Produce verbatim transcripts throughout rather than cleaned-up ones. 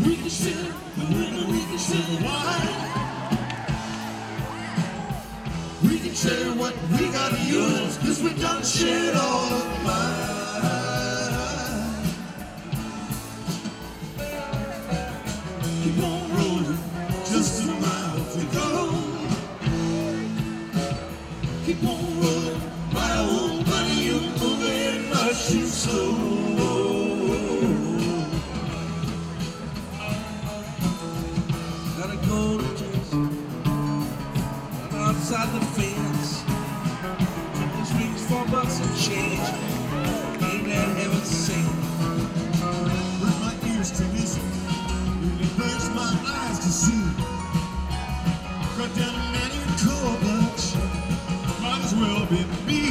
We can share the women, we can share the wine. We can share what we got to use, cause we done shared all of mine. Keep on rolling, just a mile to go. Keep on rolling, my old buddy, you're moving much too slow. Gotta go to church, outside the fence. Chicken strings, four bucks and change. Ain't that heaven sing? Hurt my ears to listen, really burns my eyes to see. Cut down a man in cold blood, might as well be me.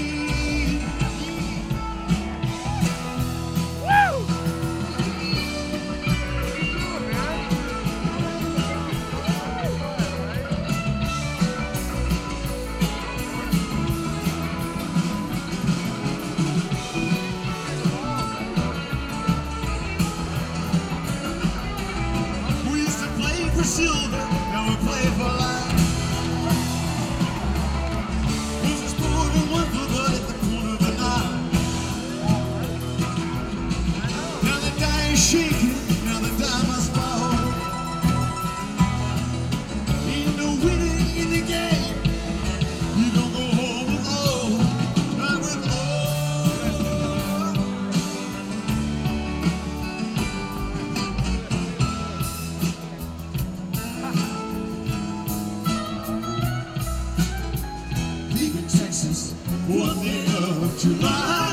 For silver, now we play for life. Who's this poor and one for blood at the corner of the night? Now the die is shaking, now the die must fall. Ain't no winning in the game. You don't go home with all, not with all. Texas, one day of July.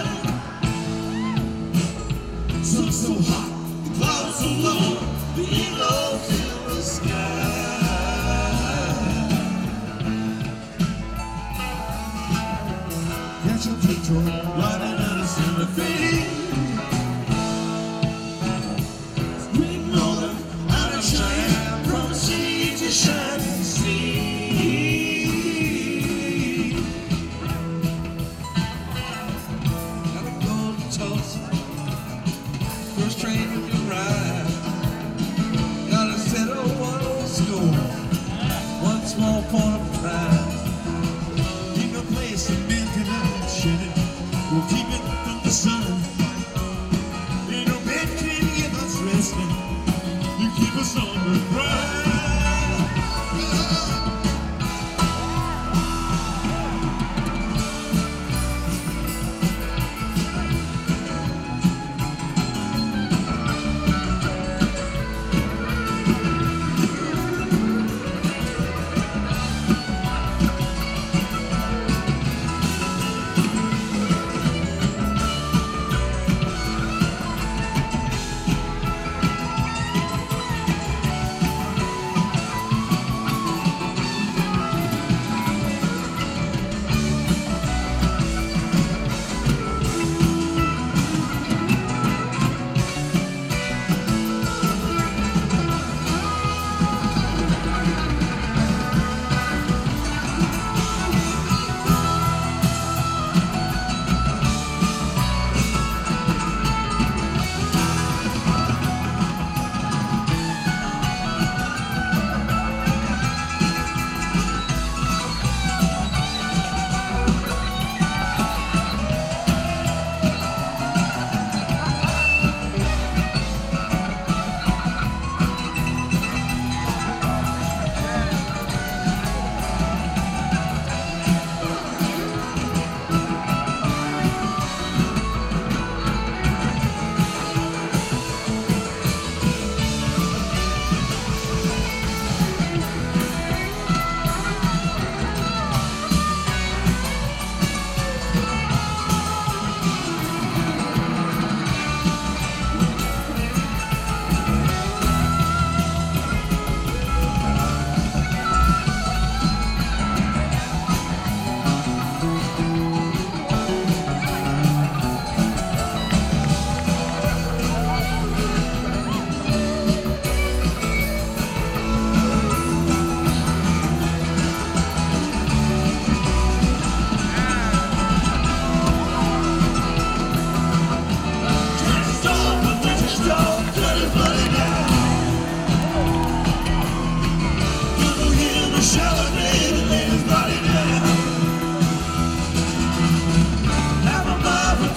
Sun so hot, the clouds so low, the eagles in the sky. Catch a Detroit, riding out of Santa Fe. Green Northern, out of Cheyenne, from sea to shining sea. First train you can ride, gotta settle one old score, one small point of pride. Ain't no place that men can shed it, we'll keep it from the sun. Ain't no bed can give us resting, you keep us on the grind.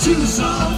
Tucson.